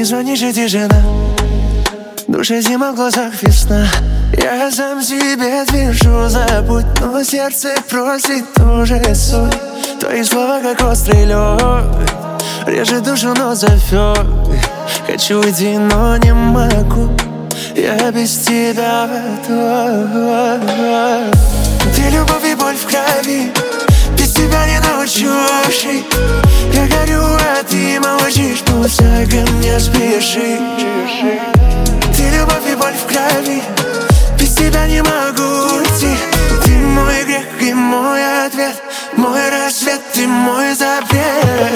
не звонишь, и тишина. Душа зима, в глазах весна. Я сам себе движу, забудь, но сердце просит тоже суть. Твои слова как острый лед, режет душу, но зовет. Хочу уйти, но не могу, я без тебя Ты любовь и боль в крови, без тебя не научусь. Я горю, а ты молчишь, пусть ко мне спешишь. Ты любовь и боль в крови, без тебя не могу идти. Ты мой грех и мой ответ, мой рассвет, ты мой запрет.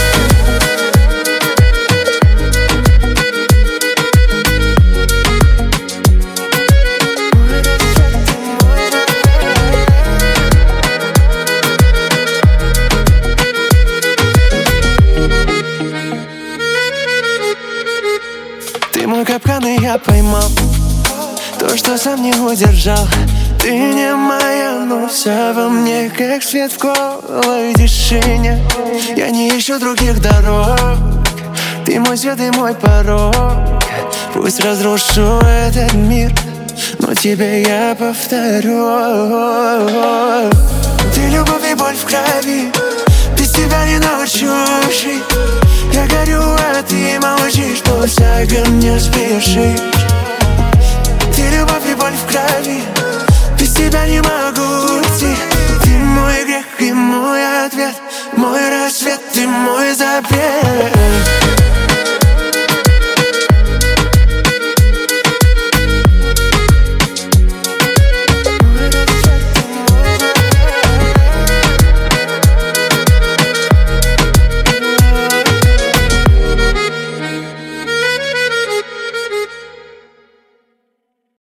Ты мой капкан, и я поймал то, что сам не удержал. Ты не моя, но вся во мне, как свет в голой тишине. Я не ищу других дорог, ты мой свет и мой порог. Пусть разрушу этот мир, но тебе я повторю. Ты любовь и боль в крови, без тебя не научусь. Я горю, а ты молчишь, пусть ко мне спешишь. Ты любовь и боль в крови, без тебя не могу идти. Ты мой грех и мой ответ, мой рассвет, ты мой запрет.